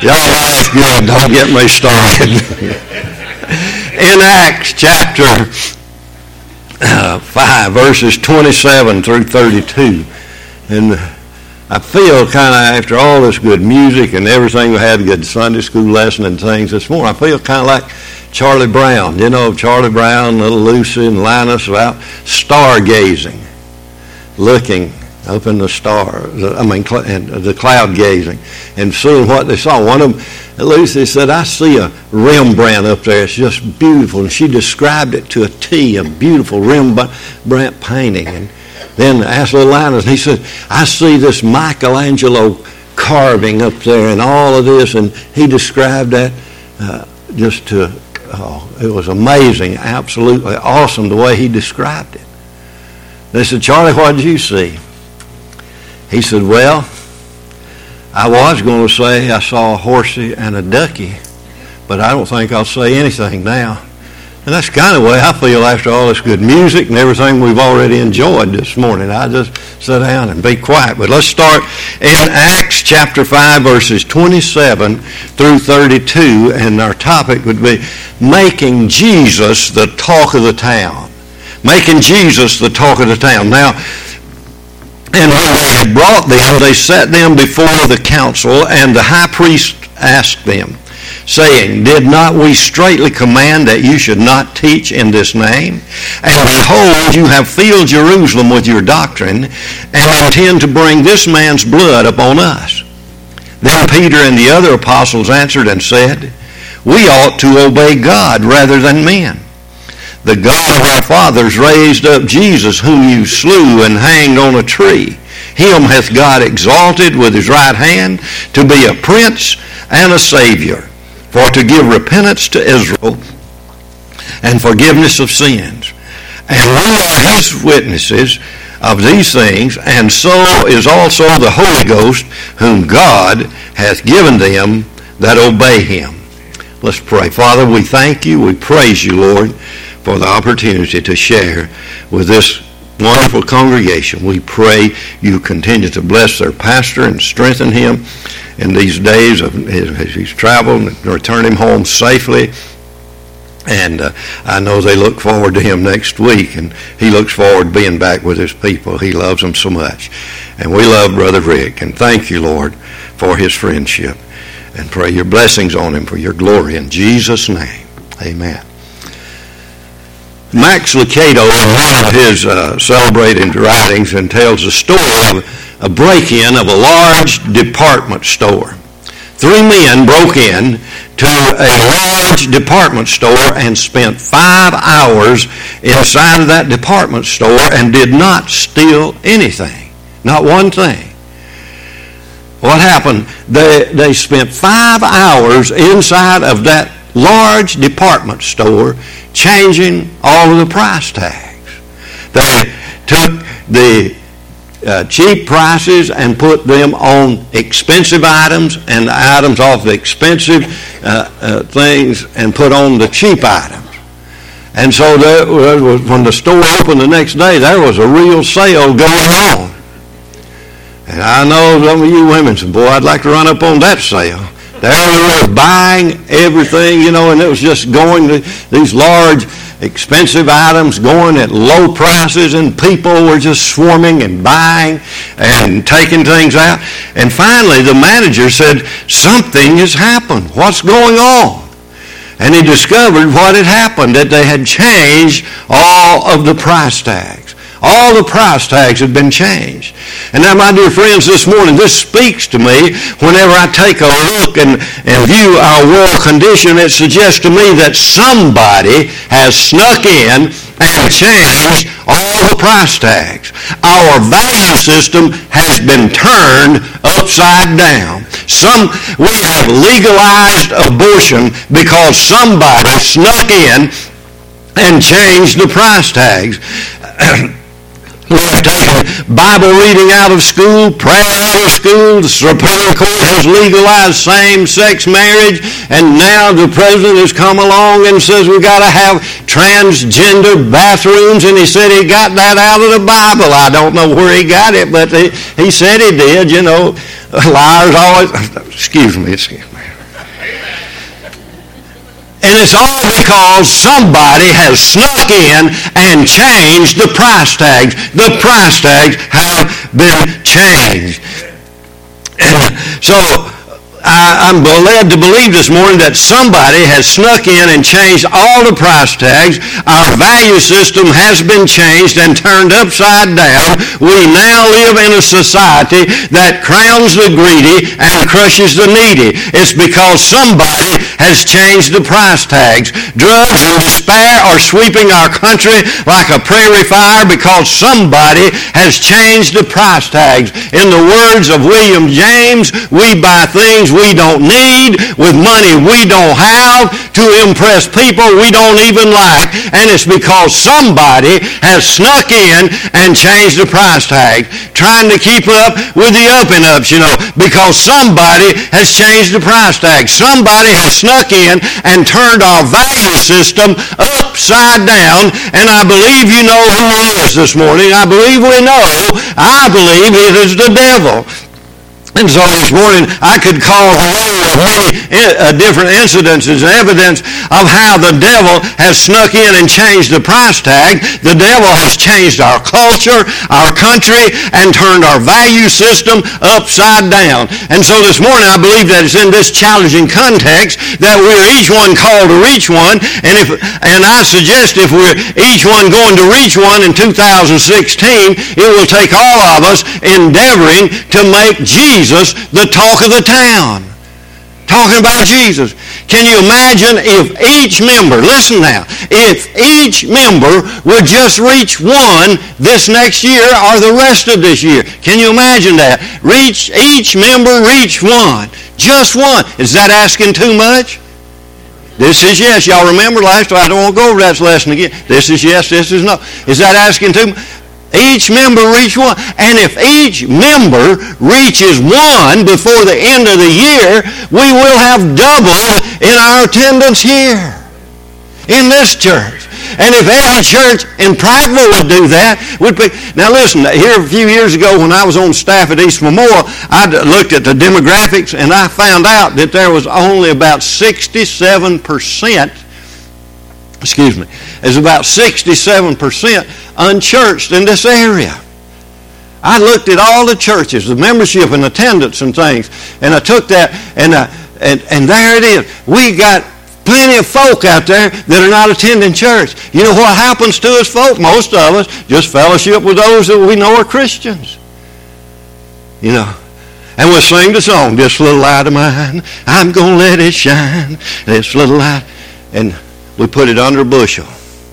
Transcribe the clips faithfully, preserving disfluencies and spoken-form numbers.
Y'all laugh good. Don't get me started. In Acts chapter uh, five, verses twenty-seven through thirty-two, and I feel kind of, after all this good music and everything, we had a good Sunday school lesson and things this morning, I feel kind of like Charlie Brown. You know, Charlie Brown, little Lucy and Linus about stargazing, looking up in the stars, I mean, and the cloud gazing, and seeing what they saw. One of them, Lucy said, I see a Rembrandt up there. It's just beautiful. And she described it to a T, a beautiful Rembrandt painting. And then asked little Linus, and he said, I see this Michelangelo carving up there and all of this. And he described that uh, just to, oh, it was amazing, absolutely awesome the way he described it. They said, Charlie, what did you see? He said, well, I was going to say I saw a horsey and a ducky, but I don't think I'll say anything now. And that's kind of the way I feel after all this good music and everything we've already enjoyed this morning. I just sit down and be quiet. But let's start in Acts chapter five, verses twenty-seven through thirty-two, and our topic would be making Jesus the talk of the town. Making Jesus the talk of the town. Now, and when they had brought them, they set them before the council, and the high priest asked them, saying, did not we straitly command that you should not teach in this name? And behold, you have filled Jerusalem with your doctrine, and intend to bring this man's blood upon us. Then Peter and the other apostles answered and said, we ought to obey God rather than men. The God of our fathers raised up Jesus, whom you slew and hanged on a tree. Him hath God exalted with his right hand to be a prince and a savior, for to give repentance to Israel and forgiveness of sins. And we are his witnesses of these things, and so is also the Holy Ghost, whom God hath given them that obey him. Let's pray. Father, we thank you, we praise you, Lord, for the opportunity to share with this wonderful congregation. We pray you continue to bless their pastor and strengthen him in these days of, as he's traveled, and return him home safely. And uh, I know they look forward to him next week, and he looks forward to being back with his people. He loves them so much. And we love Brother Rick, and thank you, Lord, for his friendship. And pray your blessings on him for your glory. In Jesus' name, amen. Max Lucado, in one of his uh, celebrated writings, and tells the story of a break-in of a large department store. Three men broke in to a large department store and spent five hours inside of that department store and did not steal anything, not one thing. What happened? They, they spent five hours inside of that large department store changing all of the price tags. They took the uh, cheap prices and put them on expensive items, and the items off the expensive uh, uh, things and put on the cheap items. And so there was, when the store opened the next day, there was a real sale going on. And I know some of you women said, boy, I'd like to run up on that sale. There they were buying everything, you know, and it was just going to these large, expensive items going at low prices, and people were just swarming and buying and taking things out. And finally, the manager said, something has happened. What's going on? And he discovered what had happened, that they had changed all of the price tags. All the price tags had been changed. And now, my dear friends, this morning, this speaks to me whenever I take a look and, and view our world condition. It suggests to me that somebody has snuck in and changed all the price tags. Our value system has been turned upside down. Some, we have legalized abortion because somebody snuck in and changed the price tags. We've taken Bible reading out of school, prayer out of school. The Supreme Court has legalized same-sex marriage, and now the president has come along and says we've got to have transgender bathrooms, and he said he got that out of the Bible. I don't know where he got it, but he, he said he did. You know, liars always, excuse me, excuse me. And it's all because somebody has snuck in and changed the price tags. The price tags have been changed. So I, I'm led to believe this morning that somebody has snuck in and changed all the price tags. Our value system has been changed and turned upside down. We now live in a society that crowns the greedy and crushes the needy. It's because somebody has changed the price tags. Drugs and despair are sweeping our country like a prairie fire because somebody has changed the price tags. In the words of William James, we buy things we don't need with money we don't have to impress people we don't even like. And it's because somebody has snuck in and changed the price tag, trying to keep up with the up and ups, you know, because somebody has changed the price tag. Somebody has snuck in and turned our value system upside down. And I believe you know who it is this morning. I believe we know. I believe it is the devil. And so this morning, I could call a roll of many uh, different incidences and evidence of how the devil has snuck in and changed the price tag. The devil has changed our culture, our country, and turned our value system upside down. And so this morning, I believe that it's in this challenging context that we're each one called to reach one. And if and I suggest if we're each one going to reach one in two thousand sixteen, it will take all of us endeavoring to make Jesus Jesus, the talk of the town. Talking about Jesus. Can you imagine if each member, listen now, if each member would just reach one this next year or the rest of this year? Can you imagine that? Reach, each member reach one. Just one. Is that asking too much? This is yes. Y'all remember last time? I don't want to go over that lesson again. This is yes, this is no. Is that asking too much? Each member reach one. And if each member reaches one before the end of the year, we will have doubled in our attendance here in this church. And if every church in Prattville would do that, would be. Now listen, here a few years ago when I was on staff at East Memorial, I looked at the demographics and I found out that there was only about sixty-seven percent excuse me, is about sixty-seven percent unchurched in this area. I looked at all the churches, the membership and attendance and things, and I took that, and uh, and, and there it is. We got plenty of folk out there that are not attending church. You know what happens to us folk? Most of us just fellowship with those that we know are Christians. You know. And we'll sing the song, this little light of mine, I'm going to let it shine. This little light. And we put it under a bushel.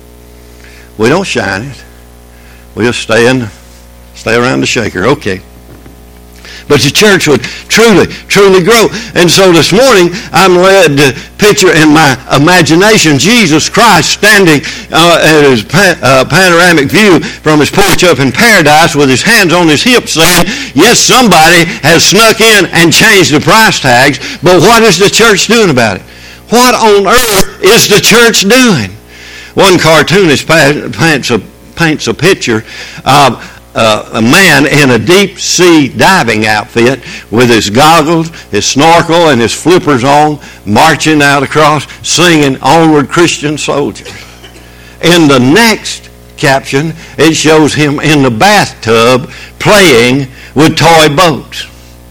We don't shine it. We just stay in, stay around the shaker. Okay. But the church would truly, truly grow. And so this morning, I'm led to picture in my imagination Jesus Christ standing uh, at his pa- uh, panoramic view from his porch up in paradise with his hands on his hips saying, yes, somebody has snuck in and changed the price tags, but what is the church doing about it? What on earth is the church doing? One cartoonist paints a, paints a picture of uh, a man in a deep-sea diving outfit with his goggles, his snorkel, and his flippers on, marching out across, singing Onward Christian Soldiers. In the next caption, it shows him in the bathtub playing with toy boats.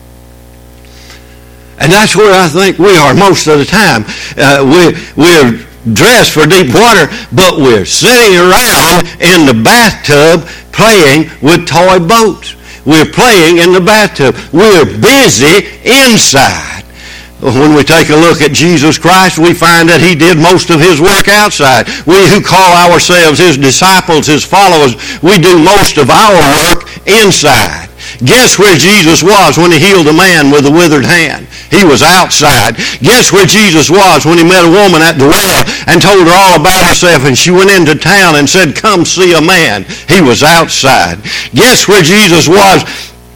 And that's where I think we are most of the time. Uh, we, we're dressed for deep water, but we're sitting around in the bathtub playing with toy boats. We're playing in the bathtub. We're busy inside. When we take a look at Jesus Christ, we find that he did most of his work outside. We who call ourselves his disciples, his followers, we do most of our work inside. Guess where Jesus was when he healed a man with a withered hand? He was outside. Guess where Jesus was when he met a woman at the well and told her all about herself, and she went into town and said, come see a man? He was outside. Guess where Jesus was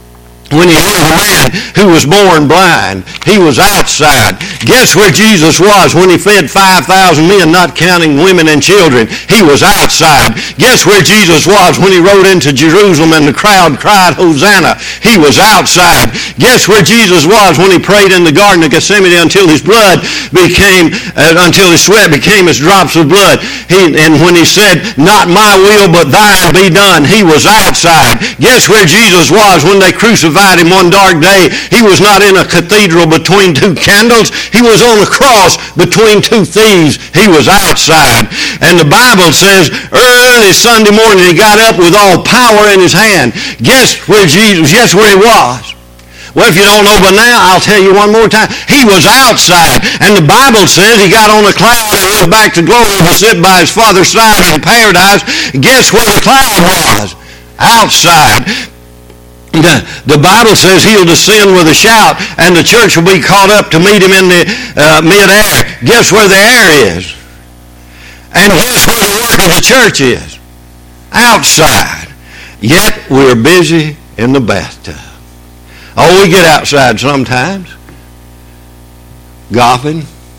when he healed a man who was born blind. He was outside. Guess where Jesus was when he fed five thousand men, not counting women and children? He was outside. Guess where Jesus was when he rode into Jerusalem and the crowd cried, Hosanna? He was outside. Guess where Jesus was when he prayed in the Garden of Gethsemane until his blood became, uh, until his sweat became as drops of blood? He, and when he said, not my will but thine be done, he was outside. Guess where Jesus was when they crucified him one dark day? He was not in a cathedral between two candles. He was on a cross between two thieves. He was outside. And the Bible says early Sunday morning he got up with all power in his hand. Guess where Jesus, guess where he was? Well, if you don't know by now, I'll tell you one more time. He was outside. And the Bible says he got on a cloud and went back to glory to sit by his Father's side in paradise. Guess where the cloud was? Outside. The, the Bible says he'll descend with a shout, and the church will be caught up to meet him in the uh, mid-air. Guess where the air is? And guess where the work of the church is? Outside. Yet we're busy in the bathtub. Oh, we get outside sometimes. Golfing,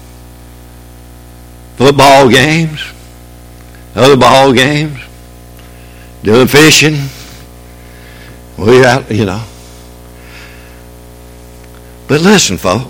football games, other ball games, doing fishing. We out, you know. But listen, folk,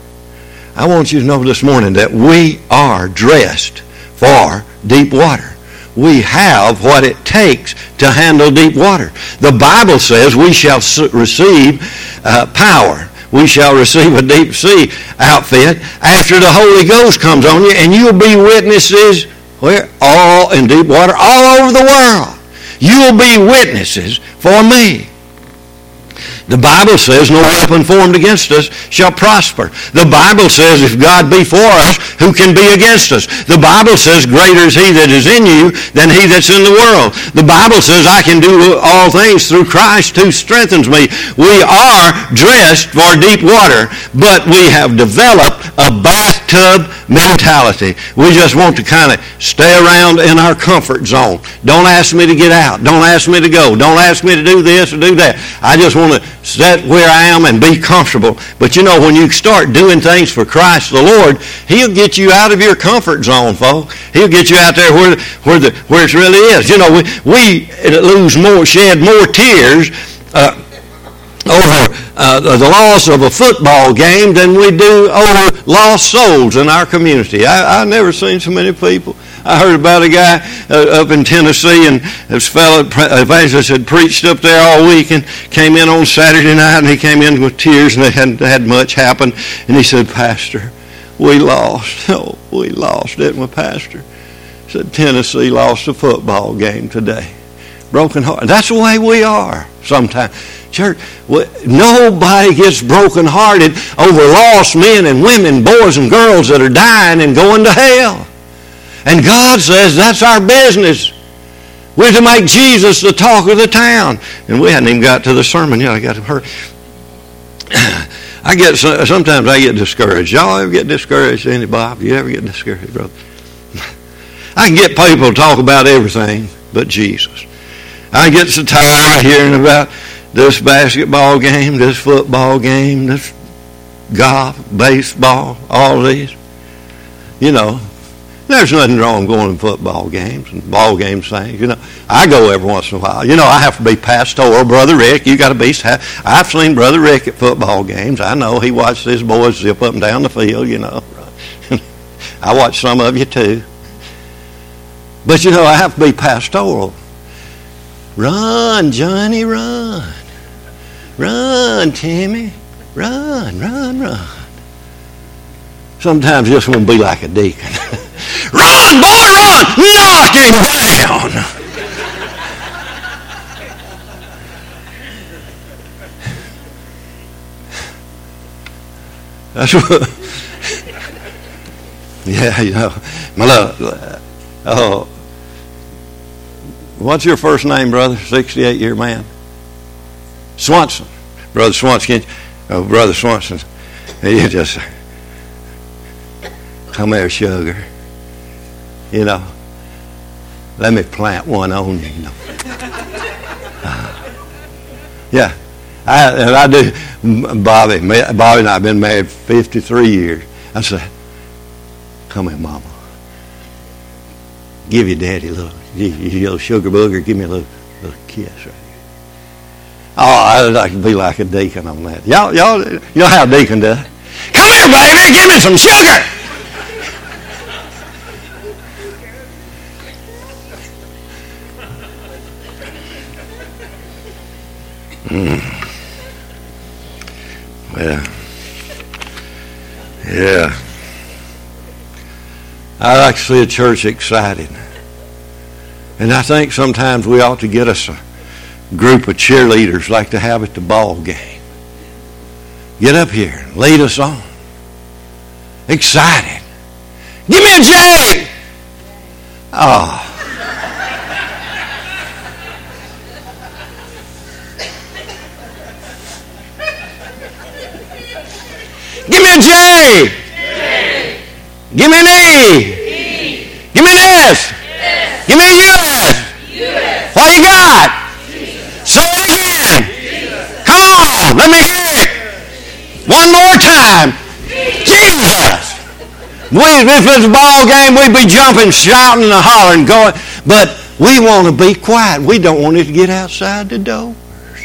I want you to know this morning that we are dressed for deep water. We have what it takes to handle deep water. The Bible says we shall receive uh, power. We shall receive a deep sea outfit after the Holy Ghost comes on you, and you'll be witnesses where? All in deep water, all over the world. You'll be witnesses for me. The Bible says no weapon formed against us shall prosper. The Bible says if God be for us, who can be against us? The Bible says greater is he that is in you than he that's in the world. The Bible says I can do all things through Christ who strengthens me. We are dressed for deep water, but we have developed a bathtub mentality. We just want to kind of stay around in our comfort zone. Don't ask me to get out. Don't ask me to go. Don't ask me to do this or do that. I just want to sit where I am and be comfortable. But you know, when you start doing things for Christ the Lord, he'll get you out of your comfort zone, folks. He'll get you out there where where the where it really is. You know, we we lose more, shed more tears uh, over uh, the loss of a football game than we do over lost souls in our community. I, I've never seen so many people. I heard about a guy uh, up in Tennessee, and this fellow evangelist had preached up there all week and came in on Saturday night, and he came in with tears, and they hadn't had much happen. And he said, Pastor, we lost. Oh, we lost, didn't we, Pastor? He said, Tennessee lost a football game today. Broken heart. That's the way we are sometimes. Church, nobody gets brokenhearted over lost men and women, boys and girls that are dying and going to hell. And God says that's our business. We're to make Jesus the talk of the town. And we hadn't even got to the sermon yet. I got to hurry. I get sometimes I get discouraged. Y'all ever get discouraged? Any Bob? You ever get discouraged, brother? I can get people to talk about everything but Jesus. I get so tired of hearing about this basketball game, this football game, this golf, baseball, all these. You know, there's nothing wrong going to football games and ball games things. You know, I go every once in a while. You know, I have to be pastoral. Brother Rick, you got to be. I've seen Brother Rick at football games. I know he watched his boys zip up and down the field. You know, I watch some of you too. But you know, I have to be pastoral. Run, Johnny, run. Run, Timmy. Run, run, run. Sometimes you just want to be like a deacon. Run, boy, run! Knock him down! That's what... Yeah, you know. My love... Oh... What's your first name, brother? sixty-eight-year man. Swanson. Brother Swanson. Oh, Brother Swanson. You just... Come here, sugar. You know, let me plant one on you, you know. Uh, yeah. I, and I do, Bobby, Bobby and I have been married fifty-three years. I said, come here, Mama. Give your daddy a little, you, you little sugar booger, give me a little, little kiss right here. Oh, I'd like to be like a deacon on that. Y'all, y'all, you know how a deacon does? Come here, baby, give me some sugar. Mm. Well, yeah. I like to see a church excited. And I think sometimes we ought to get us a group of cheerleaders like to have at the ball game. Get up here and lead us on. Excited. Give me a J! Oh. Give me a J! J. Give me an E! E. Give me an S! S. Give me a U S! U S. What you got? Say it again. Jesus. Come on, let me hear it. One more time. Jesus. Jesus. We, if it's a ball game, we'd be jumping, shouting, and hollering, going. But we want to be quiet. We don't want it to get outside the doors.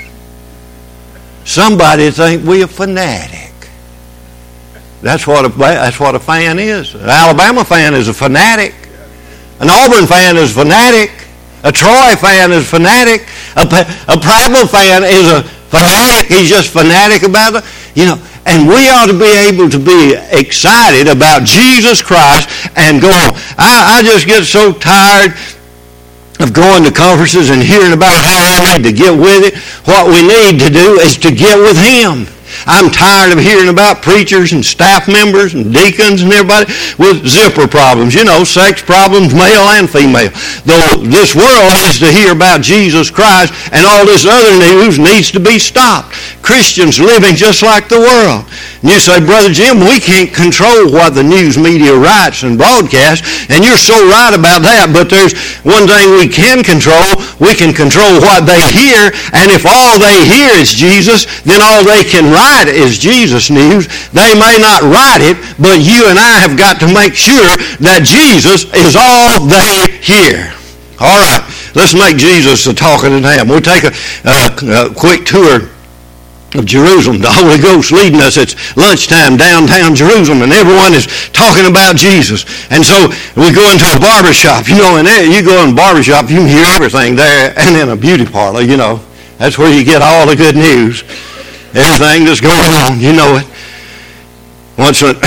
Somebody think we a fanatic. That's what a that's what a fan is. An Alabama fan is a fanatic. An Auburn fan is a fanatic. A Troy fan is a fanatic. A, a Prattville fan is a fanatic. He's just fanatic about it. You know, and we ought to be able to be excited about Jesus Christ and go on. I, I just get so tired of going to conferences and hearing about how I need to get with it. What we need to do is to get with Him. I'm tired of hearing about preachers and staff members and deacons and everybody with zipper problems, you know, sex problems, male and female. Though this world needs to hear about Jesus Christ, and all this other news needs to be stopped. Christians living just like the world. And you say, Brother Jim, we can't control what the news media writes and broadcasts, and you're so right about that, but there's one thing we can control. We can control what they hear, and if all they hear is Jesus, then all they can write is Jesus news. They may not write it, but you and I have got to make sure that Jesus is all they hear. All right, let's make Jesus the talk of the town. We'll take a, a, a quick tour of Jerusalem. The Holy Ghost leading us. It's lunchtime downtown Jerusalem, and everyone is talking about Jesus. And so we go into a barber shop. You know, and there, you go in a barber shop, you can hear everything there. And in a beauty parlor, you know, that's where you get all the good news. Everything that's going on, you know it. Once when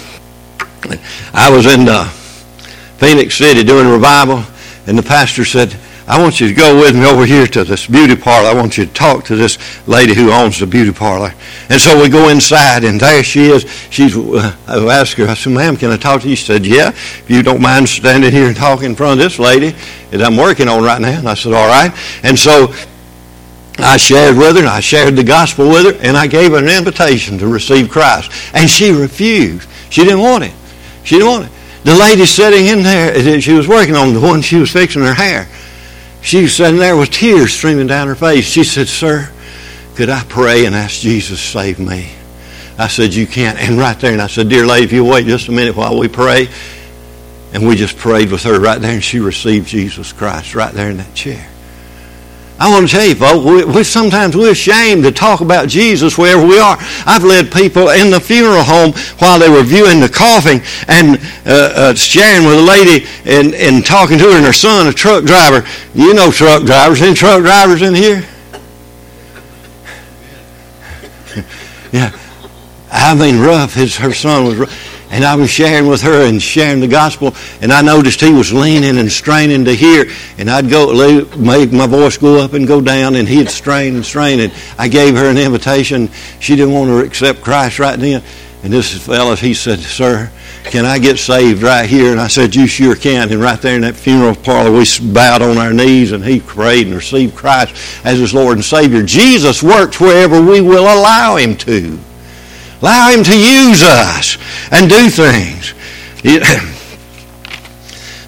I was in uh, Phoenix City doing a revival, and the pastor said, I want you to go with me over here to this beauty parlor. I want you to talk to this lady who owns the beauty parlor. And so we go inside, and there she is. She's, uh, I asked her, I said, ma'am, can I talk to you? She said, yeah, if you don't mind standing here and talking in front of this lady that I'm working on right now. And I said, all right. And so I shared with her, and I shared the gospel with her, and I gave her an invitation to receive Christ. And she refused. She didn't want it. She didn't want it. The lady sitting in there, she was working on the one she was fixing her hair. She was sitting there with tears streaming down her face. She said, sir, could I pray and ask Jesus to save me? I said, you can't. And right there, and I said, dear lady, if you'll wait just a minute while we pray. And we just prayed with her right there, and she received Jesus Christ right there in that chair. I want to tell you, folks, we, we sometimes we're ashamed to talk about Jesus wherever we are. I've led people in the funeral home while they were viewing the coffin and uh, uh, sharing with a lady and, and talking to her and her son, a truck driver. You know truck drivers. Any truck drivers in here? Yeah. I mean, rough. His, her son was rough. And I was sharing with her and sharing the gospel, and I noticed he was leaning and straining to hear. And I'd go, make my voice go up and go down, and he'd strain and strain. And I gave her an invitation. She didn't want to accept Christ right then. And this fellow, he said, sir, can I get saved right here? And I said, you sure can. And right there in that funeral parlor, we bowed on our knees, and he prayed and received Christ as his Lord and Savior. Jesus works wherever we will allow him to. Allow him to use us and do things.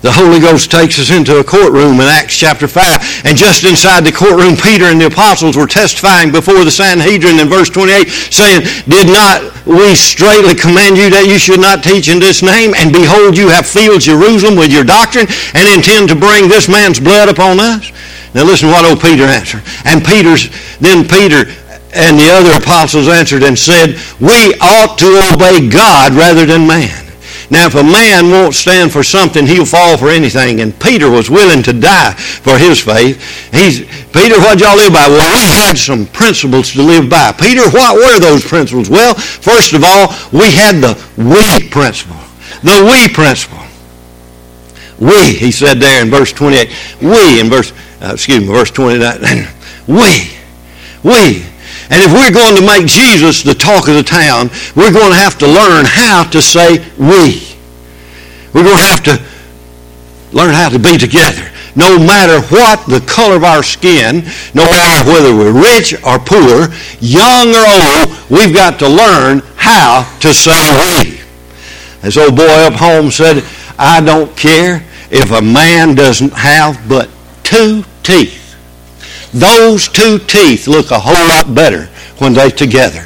the Holy Ghost takes us into a courtroom in Acts chapter five. And just inside the courtroom, Peter and the apostles were testifying before the Sanhedrin in verse twenty-eight, saying, did not we straightly command you that you should not teach in this name? And behold, you have filled Jerusalem with your doctrine and intend to bring this man's blood upon us? Now listen to what old Peter answered. And Peter's, then Peter and the other apostles answered and said, we ought to obey God rather than man. Now, if a man won't stand for something, he'll fall for anything. And Peter was willing to die for his faith. He's, Peter, what'd y'all live by? Well, we had some principles to live by. Peter, what were those principles? Well, first of all, we had the we principle. The we principle. We, he said there in verse twenty-eight. We, in verse, uh, excuse me, verse twenty-nine. We. We. And if we're going to make Jesus the talk of the town, we're going to have to learn how to say we. We're going to have to learn how to be together. No matter what the color of our skin, no matter whether we're rich or poor, young or old, we've got to learn how to say we. This old boy up home said, I don't care if a man doesn't have but two teeth. Those two teeth look a whole lot better when they're together.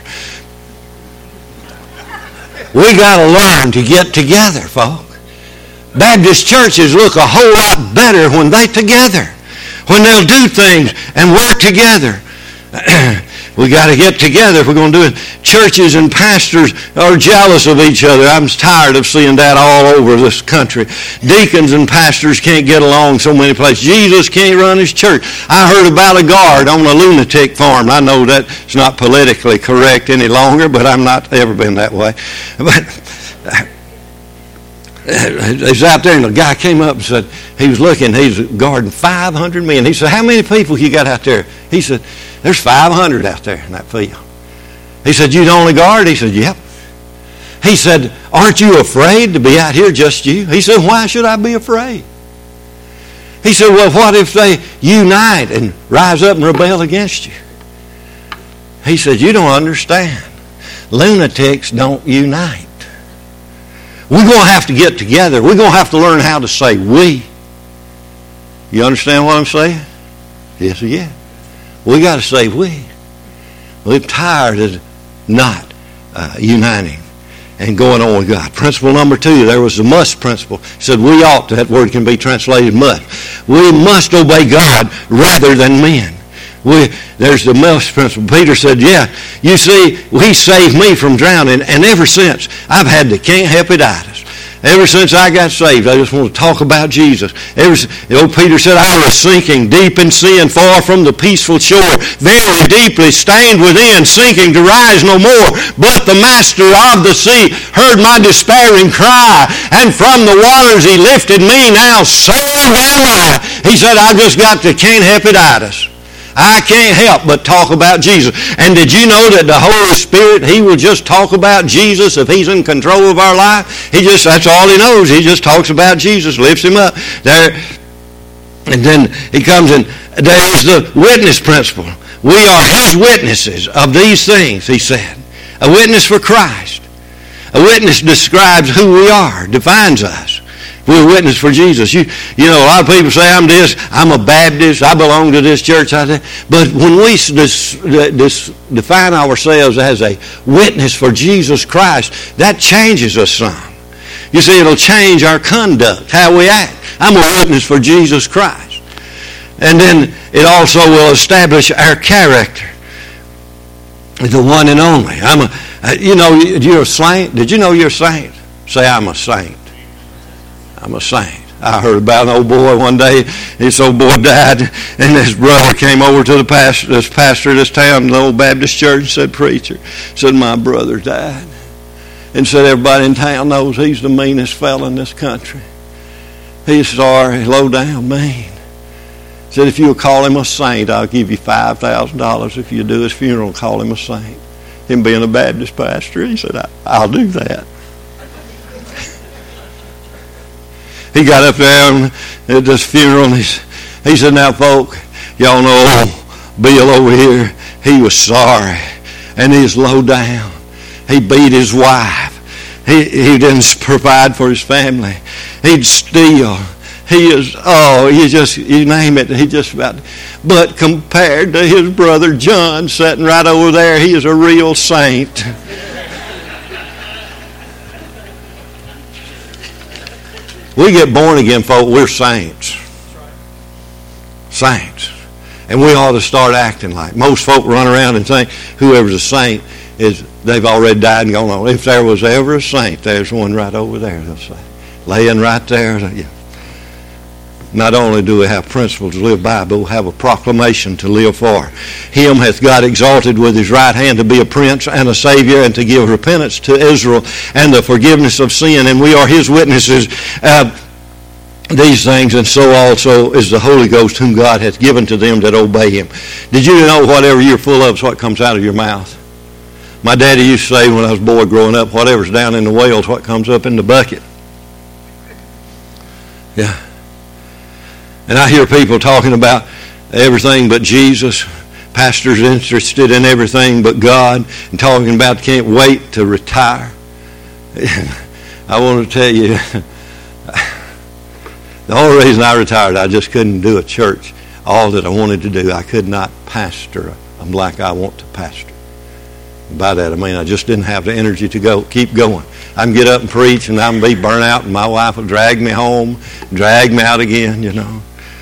We got to learn to get together, folks. Baptist churches look a whole lot better when they're together, when they'll do things and work together. We got to get together if we're going to do it. Churches and pastors are jealous of each other. I'm tired of seeing that all over this country. Deacons and pastors can't get along so many places. Jesus can't run his church. I heard about a guard on a lunatic farm. I know that's not politically correct any longer, but I'm not ever been that way. But he was out there, and the guy came up and said, he was looking, he was guarding five hundred men. He said, how many people you got out there? He said, there's five hundred out there in that field. He said, you the only guard? He said, yep. He said, aren't you afraid to be out here, just you? He said, why should I be afraid? He said, well, what if they unite and rise up and rebel against you? He said, you don't understand. Lunatics don't unite. We're going to have to get together. We're going to have to learn how to say we. You understand what I'm saying? Yes or yeah. We got to say we. We're tired of not uh, uniting and going on with God. Principle number two, there was the must principle. It said we ought to, that word can be translated must. We must obey God rather than men. We, there's the must principle. Peter said, yeah, you see, he saved me from drowning, and ever since, I've had the can't help it itis. Ever since I got saved, I just want to talk about Jesus. Ever, old Peter said, I was sinking deep in sin, far from the peaceful shore, very deeply stained within, sinking to rise no more. But the master of the sea heard my despairing cry, and from the waters he lifted me. Now so am I. He said, I just got the can't help it itis. I can't help but talk about Jesus. And did you know that the Holy Spirit, he will just talk about Jesus if he's in control of our life? He just, that's all he knows. He just talks about Jesus, lifts him up. There, and then he comes in, there is the witness principle. We are his witnesses of these things, he said. A witness for Christ. A witness describes who we are, defines us. We're a witness for Jesus. You, you know, a lot of people say, I'm this, I'm a Baptist, I belong to this church. I but when we dis, dis, define ourselves as a witness for Jesus Christ, that changes us some. You see, it'll change our conduct, how we act. I'm a witness for Jesus Christ. And then it also will establish our character. The one and only. I'm a, you know, you're a saint. Did you know you're a saint? Say, I'm a saint. I'm a saint. I heard about an old boy one day. This old boy died, and his brother came over to the pastor, this pastor of this town, the old Baptist church, and said, preacher, said, my brother died. And said, everybody in town knows he's the meanest fella in this country. He's sorry, low down, mean. Said, if you'll call him a saint, I'll give you five thousand dollars if you do his funeral, call him a saint. Him being a Baptist pastor, he said, I'll do that. He got up there at this funeral, and he, he said, now, folk, y'all know Bill over here, he was sorry, and he was low down. He beat his wife. He, he didn't provide for his family. He'd steal. He is, oh, you just, you name it, he just about, but compared to his brother John sitting right over there, he is a real saint. We get born again, folk, we're saints. Saints. And we ought to start acting like. Most folk run around and think whoever's a saint is, they've already died and gone on. If there was ever a saint, there's one right over there, they'll say. Laying right there. Yeah. Not only do we have principles to live by, but we have a proclamation to live for. Him hath God exalted with his right hand to be a prince and a savior, and to give repentance to Israel and the forgiveness of sin. And we are his witnesses uh, these things, and so also is the Holy Ghost, whom God hath given to them that obey him. Did you know whatever you're full of is what comes out of your mouth? My daddy used to say when I was a boy growing up, whatever's down in the well is what comes up in the bucket. Yeah. And I hear people talking about everything but Jesus. Pastors interested in everything but God, and talking about can't wait to retire. I want to tell you, the only reason I retired, I just couldn't do a church all that I wanted to do. I could not pastor I'm like I want to pastor. By that I mean I just didn't have the energy to go keep going. I can get up and preach and I'm be burnt out, and my wife will drag me home, drag me out again, you know.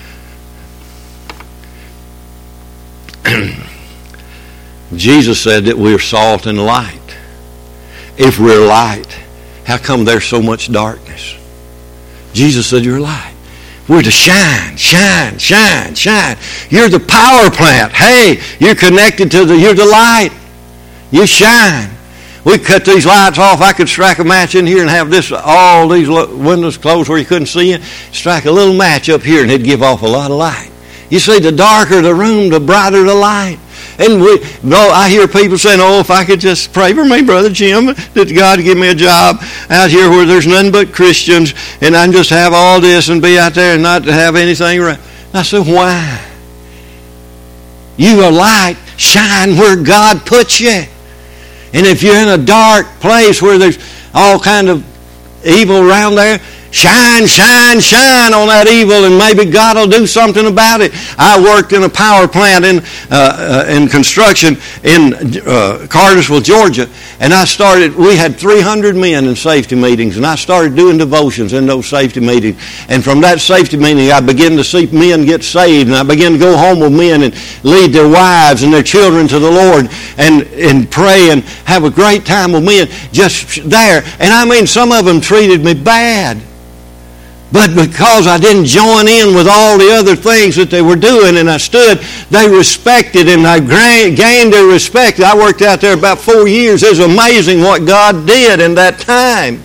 Jesus said that we're salt and light. If we're light, how come there's so much darkness? Jesus said you're light. We're to shine, shine, shine, shine. You're the power plant. Hey, you're connected to the, you're the light. You shine. We cut these lights off. I could strike a match in here and have this, all these windows closed where you couldn't see it. Strike a little match up here and it'd give off a lot of light. You see, the darker the room, the brighter the light. And we, no, I hear people saying, oh, if I could just pray for me, Brother Jim, that God give me a job out here where there's none but Christians, and I can just have all this and be out there and not have anything around. I said, why? You are light. Shine where God puts you. And if you're in a dark place where there's all kind of evil around there, shine, shine, shine on that evil, and maybe God will do something about it. I worked in a power plant in uh, uh, in construction in uh, Cartersville, Georgia, and I started, we had three hundred men in safety meetings, and I started doing devotions in those safety meetings. And from that safety meeting, I began to see men get saved, and I began to go home with men and lead their wives and their children to the Lord, and, and pray and have a great time with men just there. And I mean, some of them treated me bad. But because I didn't join in with all the other things that they were doing, and I stood, they respected, and I gained their respect. I worked out there about four years. It was amazing what God did in that time.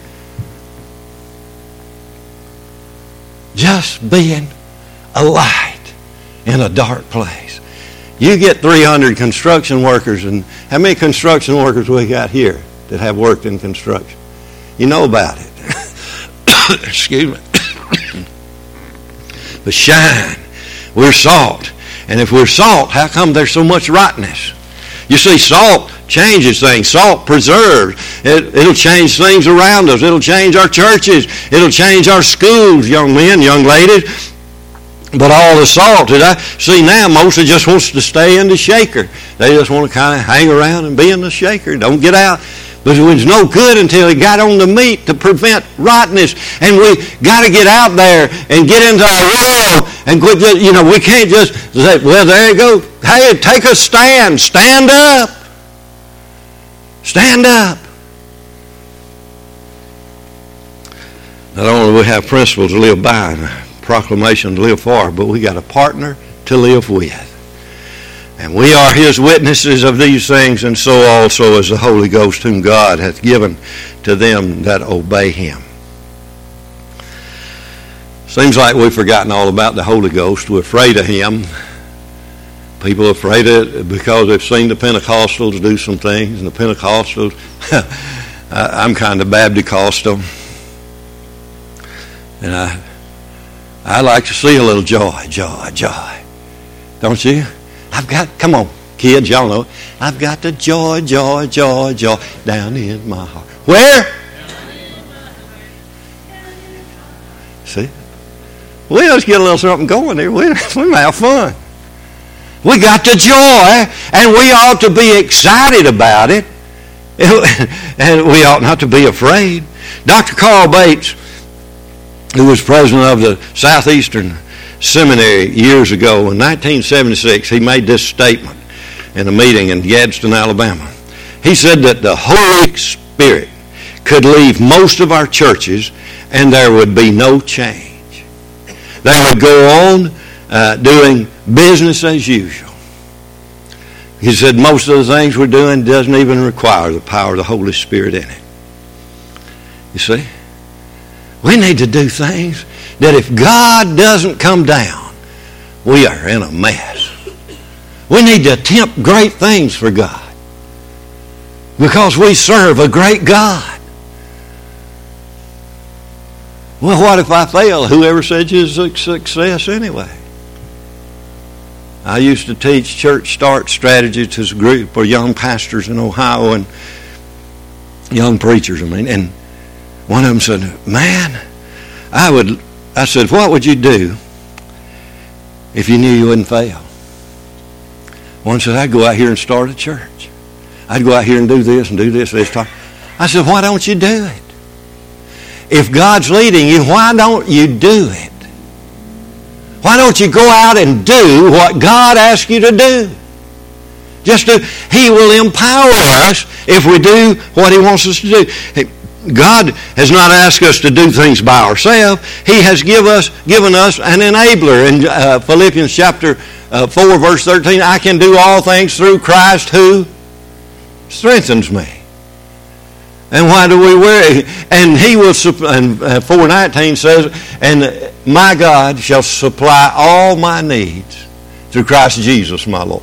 Just being a light in a dark place. You get three hundred construction workers, and how many construction workers we got here that have worked in construction? You know about it. Excuse me. But shine. We're salt. And if we're salt, how come there's so much rottenness? You see, salt changes things. Salt preserves. It, it'll change things around us. It'll change our churches. It'll change our schools, young men, young ladies. But all the salt that I see now, mostly just wants to stay in the shaker. They just want to kind of hang around and be in the shaker. Don't get out. But it was no good until it got on the meat to prevent rottenness. And we got to get out there and get into our world. And quit just, you know, we can't just say, well, there you go. Hey, take a stand. Stand up. Stand up. Not only do we have principles to live by and a proclamation to live for, but we got a partner to live with. And we are his witnesses of these things, and so also is the Holy Ghost, whom God hath given to them that obey him. Seems like we've forgotten all about the Holy Ghost. We're afraid of him. People are afraid of it because they've seen the Pentecostals do some things, and the Pentecostals, I'm kind of Baptist-costal. And I, I like to see a little joy, joy, joy. Don't you? I've got, come on, kids, y'all know, I've got the joy, joy, joy, joy down in my heart. Where? See? We just get a little something going there. We, we have fun. We got the joy, and we ought to be excited about it. And we ought not to be afraid. Doctor Carl Bates, who was president of the Southeastern Seminary years ago, in nineteen seventy-six, he made this statement in a meeting in Gadsden, Alabama. He said that the Holy Spirit could leave most of our churches and there would be no change. They would go on uh, doing business as usual. He said most of the things we're doing doesn't even require the power of the Holy Spirit in it. You see? We need to do things that if God doesn't come down, we are in a mess. We need to attempt great things for God because we serve a great God. Well, what if I fail? Whoever said you was a success anyway? I used to teach church start strategies to a group of young pastors in Ohio and young preachers, I mean, and one of them said, man, I would, I said, what would you do if you knew you wouldn't fail? One said, I'd go out here and start a church. I'd go out here and do this and do this and this. I said, why don't you do it? If God's leading you, why don't you do it? Why don't you go out and do what God asks you to do? Just do. He will empower us if we do what He wants us to do. God has not asked us to do things by ourselves. He has give us, given us an enabler. In uh, Philippians chapter uh, four, verse thirteen, I can do all things through Christ who strengthens me. And why do we worry? And He will, and uh, four nineteen says, and my God shall supply all my needs through Christ Jesus my Lord.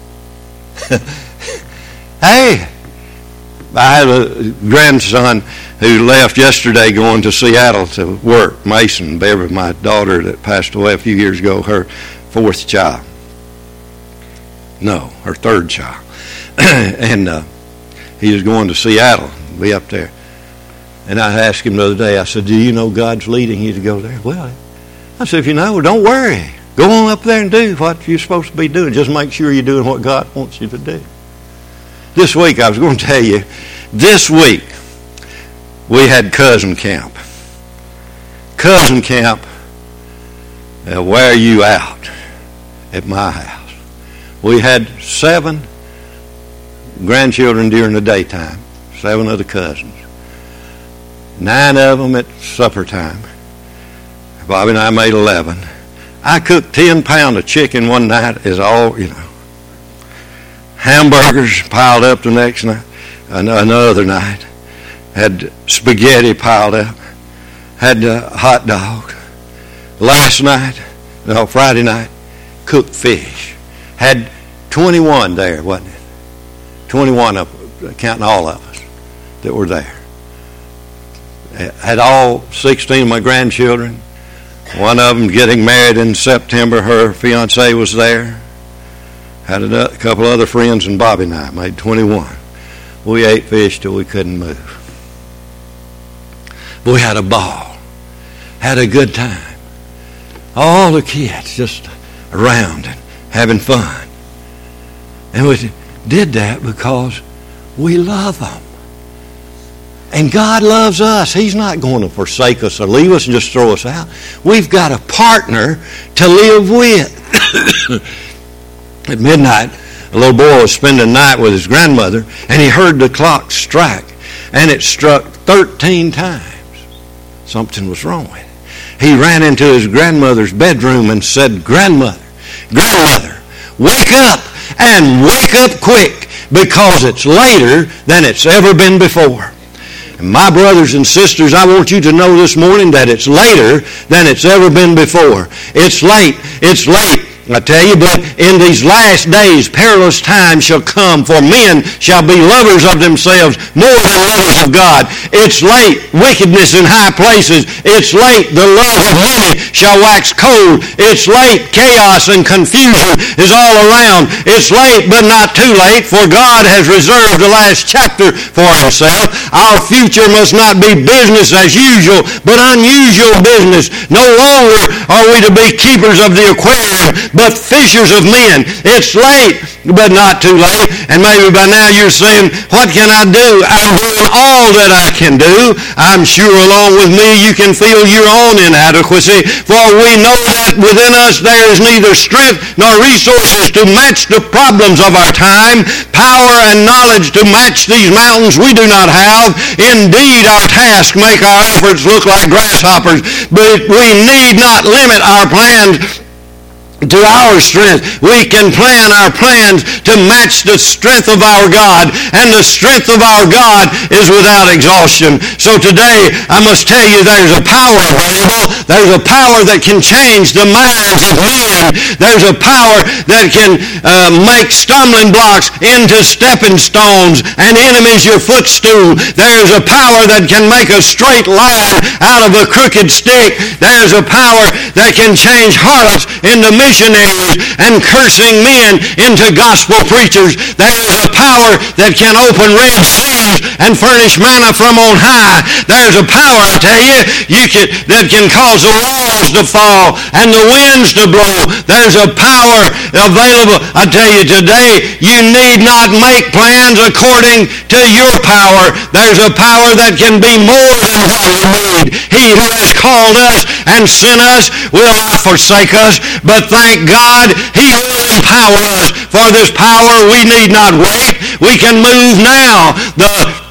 Hey, I had a grandson who left yesterday going to Seattle to work. Mason Beverly, my daughter that passed away a few years ago, her fourth child. No, her third child. and uh, he was going to Seattle, be up there. And I asked him the other day, I said, do you know God's leading you to go there? Well, I said, if you know, don't worry. Go on up there and do what you're supposed to be doing. Just make sure you're doing what God wants you to do. This week, I was going to tell you, this week, we had cousin camp. Cousin camp uh, wear you out at my house. We had seven grandchildren during the daytime, seven of the cousins. Nine of them at supper time. Bobby and I made eleven. I cooked ten pounds of chicken one night is all, you know. Hamburgers piled up the next night, another night. Had spaghetti piled up. Had a hot dog. Last night, no, Friday night, cooked fish. Had twenty-one there, wasn't it? twenty-one of, counting all of us that were there. Had all sixteen of my grandchildren. One of them getting married in September. Her fiance was there. Had a couple other friends, and Bobby and I made twenty-one. We ate fish till we couldn't move. We had a ball. Had a good time. All the kids just around and having fun. And we did that because we love them. And God loves us. He's not going to forsake us or leave us and just throw us out. We've got a partner to live with. At midnight, a little boy was spending the night with his grandmother, and he heard the clock strike, and it struck thirteen times. Something was wrong with it. He ran into his grandmother's bedroom and said, Grandmother, Grandmother, wake up, and wake up quick, because it's later than it's ever been before. My brothers and sisters, I want you to know this morning that it's later than it's ever been before. It's late. It's late. I tell you, but in these last days perilous times shall come, for men shall be lovers of themselves more than lovers of God. It's late, wickedness in high places. It's late, the love of money shall wax cold. It's late, chaos and confusion is all around. It's late, but not too late, for God has reserved the last chapter for himself. Our future must not be business as usual, but unusual business. No longer are we to be keepers of the aquarium, but fishers of men. It's late, but not too late. And maybe by now you're saying, what can I do? I'm doing all that I can do. I'm sure along with me you can feel your own inadequacy, for we know that within us there is neither strength nor resources to match the problems of our time. Power and knowledge to match these mountains we do not have. Indeed, our tasks make our efforts look like grasshoppers, but we need not limit our plans to our strength. We can plan our plans to match the strength of our God, and the strength of our God is without exhaustion. So today, I must tell you, there's a power available. There's a power that can change the minds of men. There's a power that can uh, make stumbling blocks into stepping stones and enemies your footstool. There's a power that can make a straight line out of a crooked stick. There's a power that can change harlots into missionaries and cursing men into gospel preachers. There is a power that can open red seas and furnish manna from on high. There's a power, I tell you, you can, that can cause the walls to fall and the winds to blow. There's a power available. I tell you today, you need not make plans according to your power. There's a power that can be more than what we need. He who has called us and sent us will not forsake us, but thank God he will empower us. For this power we need not wait. We can move now. The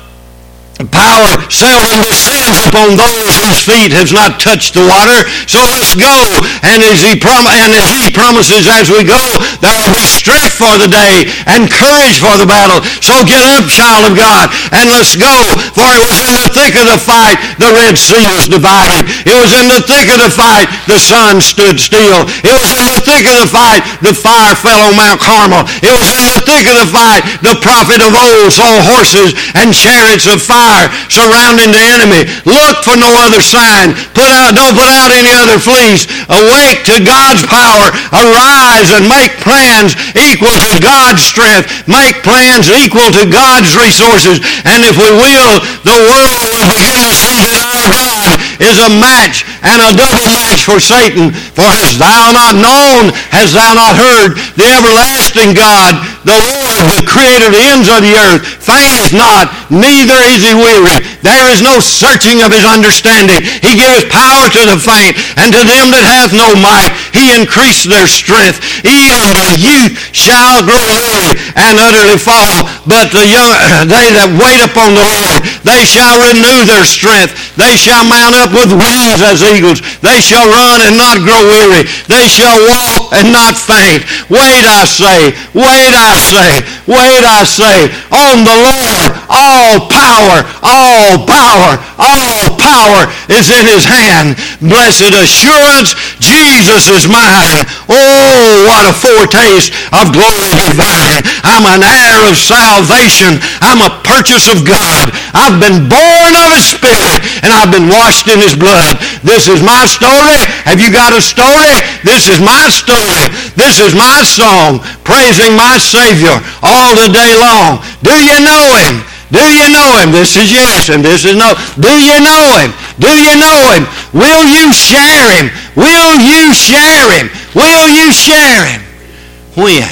power seldom descends upon those whose feet has not touched the water. So let's go. And as he prom- and as he promises as we go, there will be strength for the day and courage for the battle. So get up, child of God, and let's go. For it was in the thick of the fight the Red Sea was divided. It was in the thick of the fight the sun stood still. It was in the thick of the fight the fire fell on Mount Carmel. It was in the thick of the fight the prophet of old saw horses and chariots of fire surrounding the enemy. Look for no other sign. Put out, don't put out any other fleece. Awake to God's power. Arise and make plans equal to God's strength. Make plans equal to God's resources. And if we will, the world will begin to see that our God is a match and a double match for Satan. For hast thou not known, hast thou not heard, the everlasting God, the Lord, the creator of the ends of the earth, fainteth not, neither is he weary. There is no searching of his understanding. He giveth power to the faint, and to them that hath no might, he increased their strength. Even the youth shall grow weary and utterly fall, but the young, they that wait upon the Lord, they shall renew their strength. They shall mount up with wings as eagles. They shall run and not grow weary. They shall walk and not faint. Wait, I say, wait, I say, wait, I say, on the Lord, all power, all power, all power is in his hand. Blessed assurance, Jesus is mine. Oh, what a foretaste of glory divine. I'm an heir of salvation. I'm a purchase of God. I've been born of his Spirit, and I've been washed in his blood. This is my story. Have you got a story? This is my story. This is my song, praising my Savior all the day long. Do you know him? Do you know him? This is yes, and this is no. Do you know him? Do you know him? Will you share him? Will you share him? Will you share him? When?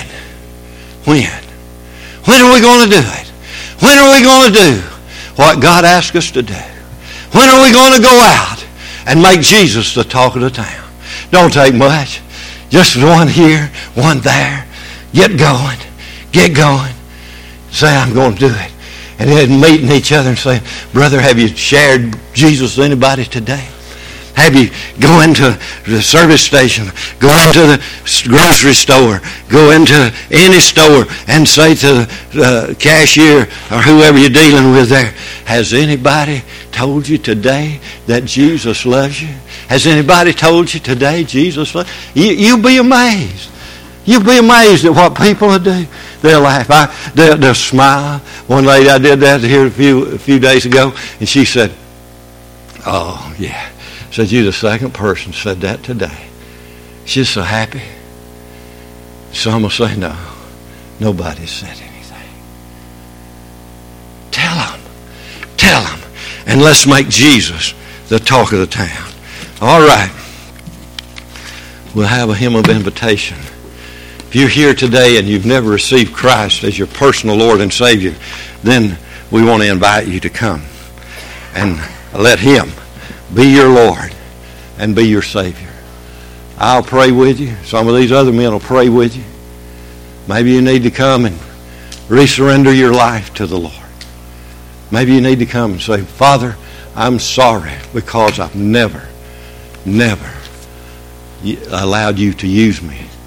When? When are we going to do it? When are we going to do what God asked us to do? When are we going to go out and make Jesus the talk of the town? Don't take much. Just one here, one there. Get going. Get going. Say, I'm going to do it. And then meeting each other and saying, brother, have you shared Jesus with anybody today? Have you go into the service station, go into the grocery store, go into any store and say to the cashier or whoever you're dealing with there, has anybody told you today that Jesus loves you? Has anybody told you today Jesus loves you? You you'll be amazed. You'll be amazed at what people will do. They'll laugh. I, they'll, they'll smile. One lady, I did that here a few a few days ago, and she said, "Oh yeah," said, "You're the second person said that today." She's so happy. So I'm gonna say, no, nobody said anything. Tell them, tell them, and let's make Jesus the talk of the town. All right. We'll have a hymn of invitation. If you're here today and you've never received Christ as your personal Lord and Savior, then we want to invite you to come and let Him be your Lord and be your Savior. I'll pray with you. Some of these other men will pray with you. Maybe you need to come and resurrender your life to the Lord. Maybe you need to come and say, Father, I'm sorry because I've never, never allowed you to use me